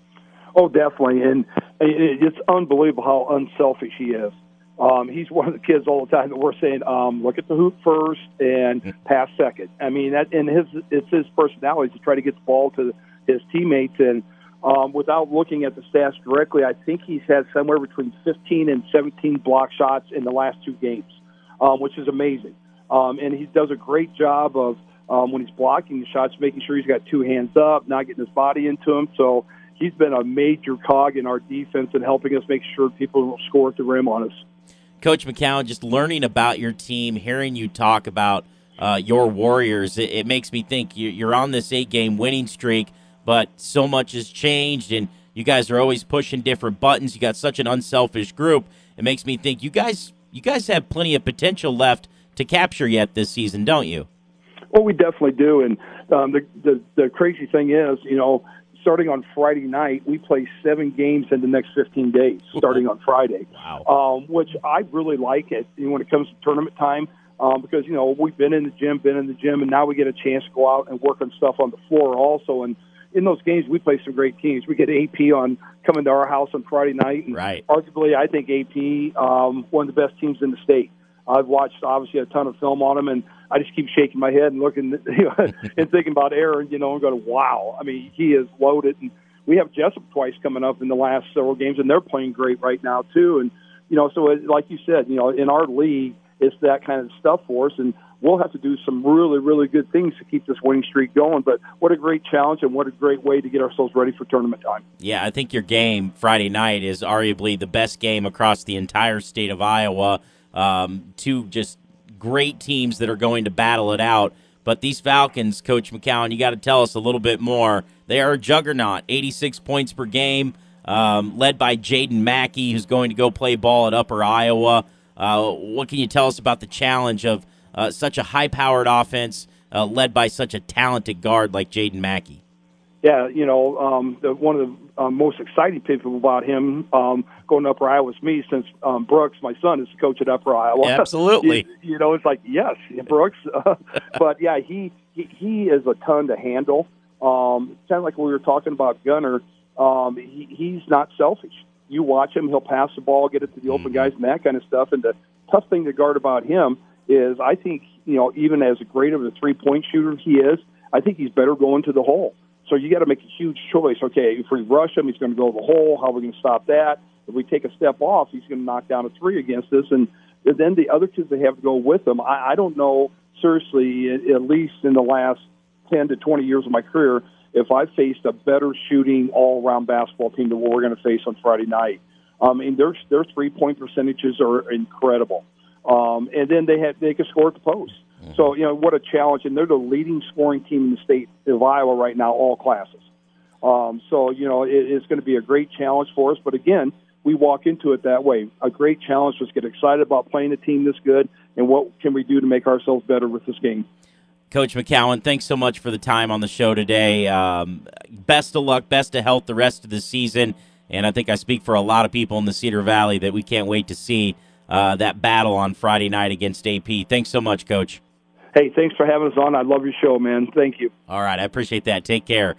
Oh, definitely, and it's unbelievable how unselfish he is. Um, he's one of the kids all the time that we're saying, um, look at the hoop first and pass second. I mean, that and his it's his personality to try to get the ball to his teammates. And um, without looking at the stats directly, I think he's had somewhere between fifteen and seventeen block shots in the last two games, um, which is amazing. Um, and he does a great job of, um, when he's blocking the shots, making sure he's got two hands up, not getting his body into them. So he's been a major cog in our defense and helping us make sure people don't score at the rim on us. Coach McCowan, just learning about your team, hearing you talk about uh, your Warriors, it, it makes me think you're on this eight-game winning streak, but so much has changed, and you guys are always pushing different buttons. You got such an unselfish group. It makes me think you guys you guys have plenty of potential left to capture yet this season, don't you? Well, we definitely do, and um, the, the the crazy thing is, you know, starting on Friday night, we play seven games in the next fifteen days, starting on Friday. Wow. Um, which I really like it you know, when it comes to tournament time, um, because, you know, we've been in the gym, been in the gym, and now we get a chance to go out and work on stuff on the floor also. And in those games, we play some great teams. We get A P on coming to our house on Friday night. And right. Arguably, I think A P, um, one of the best teams in the state. I've watched, obviously, a ton of film on them, and I just keep shaking my head and looking you know, and thinking about Aaron, you know, and going, wow. I mean, he is loaded. And we have Jessup twice coming up in the last several games, and they're playing great right now, too. And, you know, so it, like you said, you know, in our league, it's that kind of stuff for us, and we'll have to do some really, really good things to keep this winning streak going. But what a great challenge and what a great way to get ourselves ready for tournament time. Yeah, I think your game Friday night is arguably the best game across the entire state of Iowa. Um, two just great teams that are going to battle it out. But these Falcons, Coach McCowan, you got to tell us a little bit more. They are a juggernaut, eighty-six points per game, um, led by Jaden Mackey, who's going to go play ball at Upper Iowa. Uh, what can you tell us about the challenge of uh, such a high-powered offense uh, led by such a talented guard like Jaden Mackey? Yeah, you know, um, the, one of the um, most exciting people about him um, going to Upper Iowa is me, since um, Brooks, my son, is the coach at Upper Iowa. Absolutely. you, you know, it's like, yes, Brooks. Uh, but, yeah, he, he he is a ton to handle. Um, kind of like we were talking about Gunner. Um, he, he's not selfish. You watch him, he'll pass the ball, get it to the open mm-hmm. guys and that kind of stuff. And the tough thing to guard about him is I think, you know, even as great of a three-point shooter he is, I think he's better going to the hole. So you got to make a huge choice. Okay, if we rush him, he's going to go to the hole. How are we going to stop that? If we take a step off, he's going to knock down a three against us. And then the other kids that have to go with him, I, I don't know, seriously, at least in the last ten to twenty years of my career, if I faced a better shooting all-around basketball team than what we're going to face on Friday night. I mean, their, their three-point percentages are incredible. Um, and then they have, they can score at the post. So, you know, what a challenge. And they're the leading scoring team in the state of Iowa right now, all classes. Um, so, you know, it, it's going to be a great challenge for us. But, again, we walk into it that way. A great challenge. Let's get excited about playing a team this good, and what can we do to make ourselves better with this game. Coach McCowan, thanks so much for the time on the show today. Um, best of luck, best of health the rest of the season. And I think I speak for a lot of people in the Cedar Valley that we can't wait to see uh, that battle on Friday night against A P. Thanks so much, Coach. Hey, thanks for having us on. I love your show, man. Thank you. All right, I appreciate that. Take care.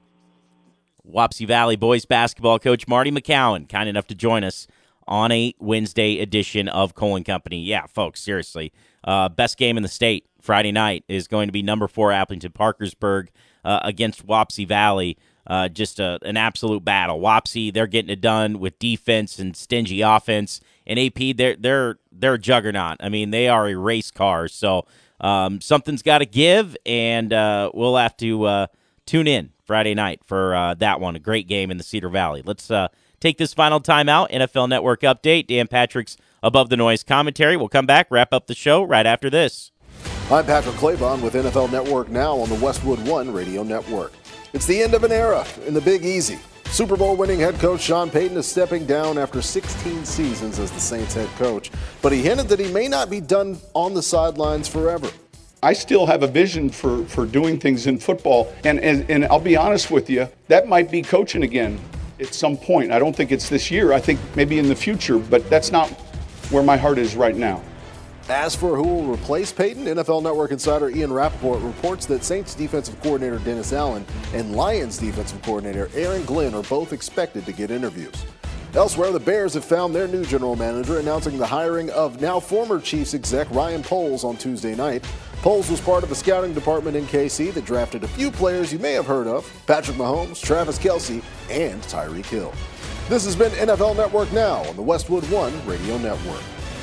Wapsie Valley boys basketball coach Marty McCowan, kind enough to join us on a Wednesday edition of Cole and Company. Yeah, folks, seriously. Uh, best game in the state Friday night is going to be number four Appleton Parkersburg uh, against Wapsie Valley. uh, just a, an absolute battle. Wapsie, they're getting it done with defense and stingy offense. And A P, they're they're they're a juggernaut. I mean, they are a race car. So um, something's got to give, and uh, we'll have to uh, tune in Friday night for uh, that one. A great game in the Cedar Valley. Let's uh, take this final timeout. N F L Network update. Dan Patrick's Above the Noise commentary. We'll come back, wrap up the show right after this. I'm Patrick Claybon with N F L Network Now on the Westwood One Radio Network. It's the end of an era in the Big Easy. Super Bowl winning head coach Sean Payton is stepping down after sixteen seasons as the Saints head coach, but he hinted that he may not be done on the sidelines forever. I still have a vision for, for doing things in football, and, and, and I'll be honest with you, that might be coaching again at some point. I don't think it's this year. I think maybe in the future, but that's not where my heart is right now. As for who will replace Payton, N F L Network insider Ian Rappaport reports that Saints defensive coordinator Dennis Allen and Lions defensive coordinator Aaron Glenn are both expected to get interviews. Elsewhere, the Bears have found their new general manager, announcing the hiring of now former Chiefs exec Ryan Poles on Tuesday night. Poles was part of the scouting department in K C that drafted a few players you may have heard of: Patrick Mahomes, Travis Kelce, and Tyreek Hill. This has been N F L Network Now on the Westwood One Radio Network.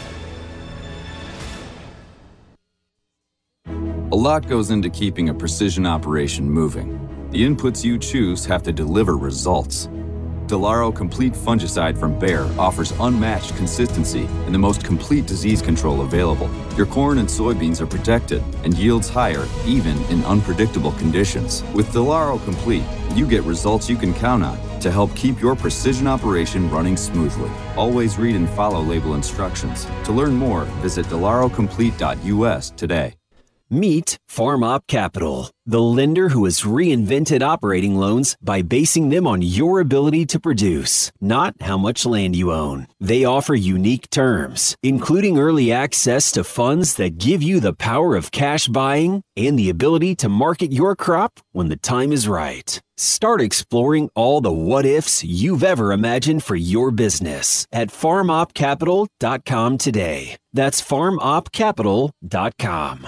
A lot goes into keeping a precision operation moving. The inputs you choose have to deliver results. Delaro Complete Fungicide from Bayer offers unmatched consistency and the most complete disease control available. Your corn and soybeans are protected and yields higher even in unpredictable conditions. With Delaro Complete, you get results you can count on to help keep your precision operation running smoothly. Always read and follow label instructions. To learn more, visit delaro complete dot U S today. Meet FarmOp Capital, the lender who has reinvented operating loans by basing them on your ability to produce, not how much land you own. They offer unique terms, including early access to funds that give you the power of cash buying and the ability to market your crop when the time is right. Start exploring all the what-ifs you've ever imagined for your business at farm op capital dot com today. That's farm op capital dot com.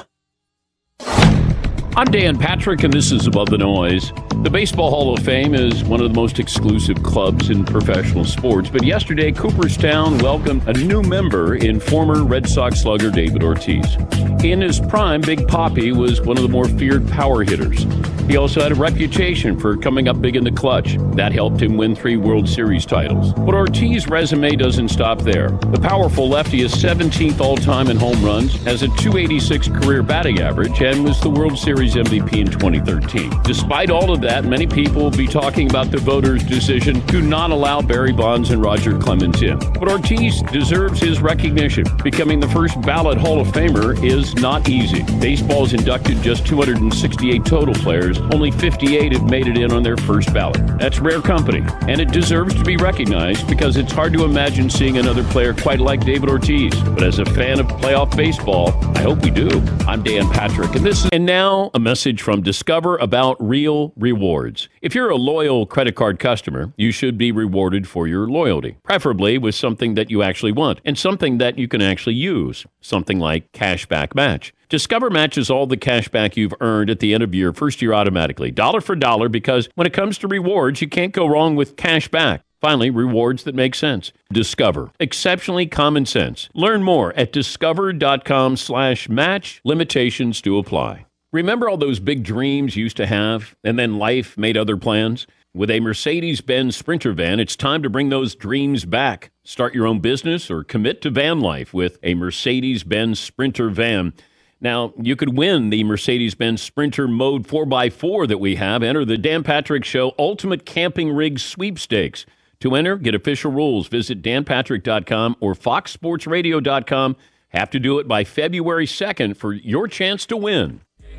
I'm Dan Patrick, and this is Above the Noise. The Baseball Hall of Fame is one of the most exclusive clubs in professional sports, but yesterday Cooperstown welcomed a new member in former Red Sox slugger David Ortiz. In his prime, Big Papi was one of the more feared power hitters. He also had a reputation for coming up big in the clutch. That helped him win three World Series titles. But Ortiz's resume doesn't stop there. The powerful lefty is seventeenth all-time in home runs, has a two eighty-six career batting average, and was the World Series M V P in twenty thirteen. Despite all of that, many people will be talking about the voters' decision to not allow Barry Bonds and Roger Clemens in. But Ortiz deserves his recognition. Becoming the first ballot Hall of Famer is not easy. Baseball's inducted just two hundred sixty-eight total players. Only fifty-eight have made it in on their first ballot. That's rare company, and it deserves to be recognized because it's hard to imagine seeing another player quite like David Ortiz. But as a fan of playoff baseball, I hope we do. I'm Dan Patrick, and this is... And now, a message from Discover about real rewards. If you're a loyal credit card customer, you should be rewarded for your loyalty, preferably with something that you actually want and something that you can actually use, something like Cashback Match. Discover matches all the cash back you've earned at the end of your first year automatically, dollar for dollar, because when it comes to rewards, you can't go wrong with cash back. Finally, rewards that make sense. Discover. Exceptionally common sense. Learn more at discover.com slash match. Limitations do apply. Remember all those big dreams you used to have, and then life made other plans? With a Mercedes-Benz Sprinter van, it's time to bring those dreams back. Start your own business or commit to van life with a Mercedes-Benz Sprinter van. Now, you could win the Mercedes-Benz Sprinter Mode four by four that we have. Enter the Dan Patrick Show Ultimate Camping Rig Sweepstakes. To enter, get official rules. Visit dan patrick dot com or fox sports radio dot com. Have to do it by February second for your chance to win.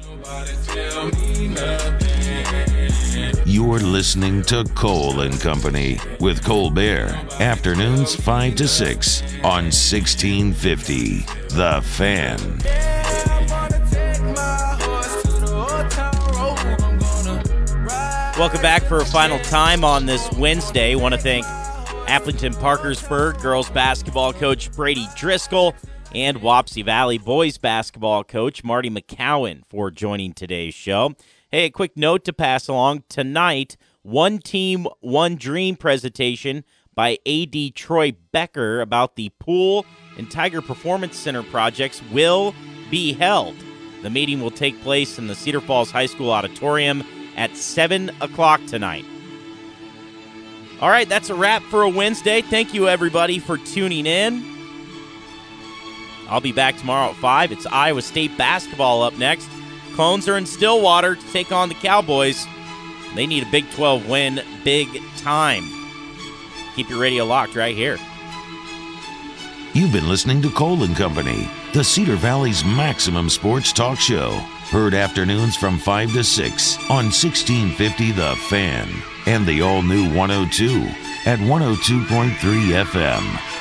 You're listening to Cole and Company with Colbert. Afternoons five to six on sixteen fifty. The Fan. Welcome back for a final time on this Wednesday. I want to thank Afflington Parkersburg girls basketball coach Brady Driscoll and Wapsie Valley boys basketball coach Marty McCowan for joining today's show. Hey, a quick note to pass along. Tonight, One Team, One Dream presentation by A D Troy Becker about the Pool and Tiger Performance Center projects will be held. The meeting will take place in the Cedar Falls High School auditorium at seven o'clock tonight. All right, that's a wrap for a Wednesday. Thank you, everybody, for tuning in. I'll be back tomorrow at five. It's Iowa State basketball up next. Clones are in Stillwater to take on the Cowboys. They need a Big twelve win big time. Keep your radio locked right here. You've been listening to Cole and Company, the Cedar Valley's maximum sports talk show. Heard afternoons from five to six on sixteen fifty The Fan and the all-new one oh two at one oh two point three F M.